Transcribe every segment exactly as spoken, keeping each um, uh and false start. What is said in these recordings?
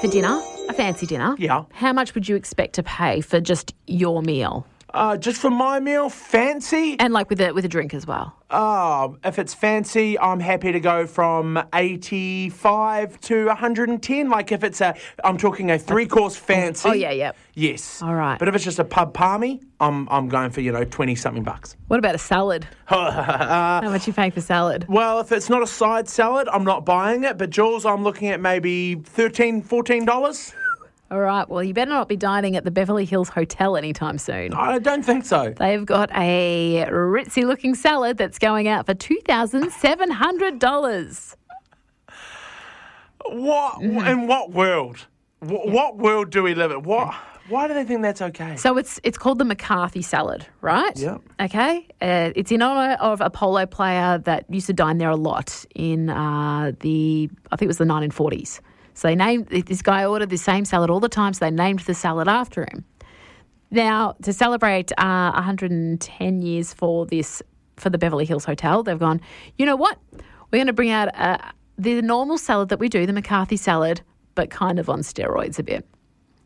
for dinner, a fancy dinner. Yeah. How much would you expect to pay for just your meal? Uh, just for my meal, fancy? And like with a, with a drink as well. Oh, if it's fancy, I'm happy to go from eighty-five to one hundred ten. Like if it's a, I'm talking a three-course fancy. Oh, yeah, yeah. Yes. All right. But if it's just a pub palmy, I'm I'm going for, you know, twenty-something bucks. What about a salad? uh, How much are you paying for salad? well, if it's not a side salad, I'm not buying it. But, Jules, I'm looking at maybe thirteen dollars, fourteen dollars. All right, well, you better not be dining at the Beverly Hills Hotel anytime soon. I don't think so. They've got a ritzy-looking salad that's going out for two thousand seven hundred dollars. What? In what world? What, what world do we live in? What? Why do they think that's okay? So it's it's called the McCarthy salad, right? Yeah. Okay. Uh, it's in honour of a polo player that used to dine there a lot in uh, the, I think it was the nineteen forties. So they named, this guy ordered the same salad all the time, so they named the salad after him. Now, to celebrate uh, one hundred ten years for this, for the Beverly Hills Hotel, they've gone, you know what? We're going to bring out uh, the normal salad that we do, the McCarthy salad, but kind of on steroids a bit.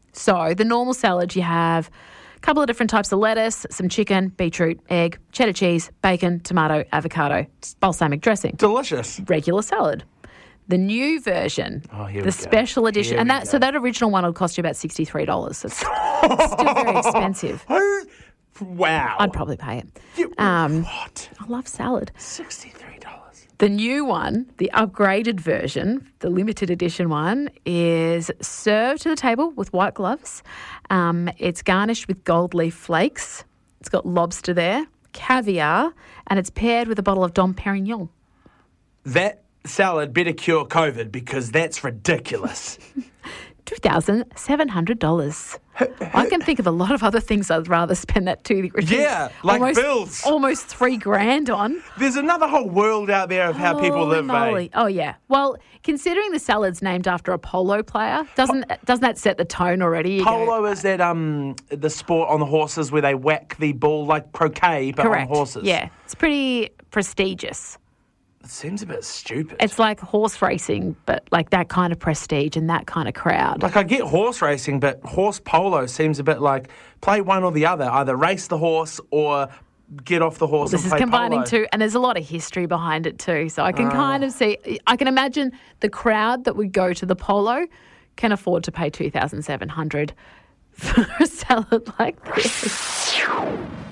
So the normal salad, you have a couple of different types of lettuce, some chicken, beetroot, egg, cheddar cheese, bacon, tomato, avocado, balsamic dressing. Delicious. Regular salad. The new version, Oh, here the we go. special edition, Here and we that go. so that original one would cost you about sixty-three dollars. So it's it's still very expensive. Who? Wow. I'd probably pay it. You- Um, what? I love salad. sixty-three dollars. The new one, the upgraded version, the limited edition one, is served to the table with white gloves. Um, it's garnished with gold leaf flakes. It's got lobster there, caviar, and it's paired with a bottle of Dom Perignon. That salad better cure COVID because that's ridiculous. two thousand seven hundred dollars. I can think of a lot of other things I'd rather spend that two. Yeah, like almost, bills. Almost three grand on. There's another whole world out there of how people Holy live, moly. eh? Oh, yeah. Well, considering the salad's named after a polo player, doesn't doesn't that set the tone already? You go, Polo is that um the sport on the horses where they whack the ball like croquet but correct. on horses. Yeah, it's pretty prestigious. It seems a bit stupid. It's like horse racing, but like that kind of prestige and that kind of crowd. Like, I get horse racing, but horse polo seems a bit like play one or the other. Either race the horse or get off the horse This and is play combining polo. two, and there's a lot of history behind it too. So I Ah. can kind of see, I can imagine the crowd that would go to the polo can afford to pay two thousand seven hundred dollars for a salad like this.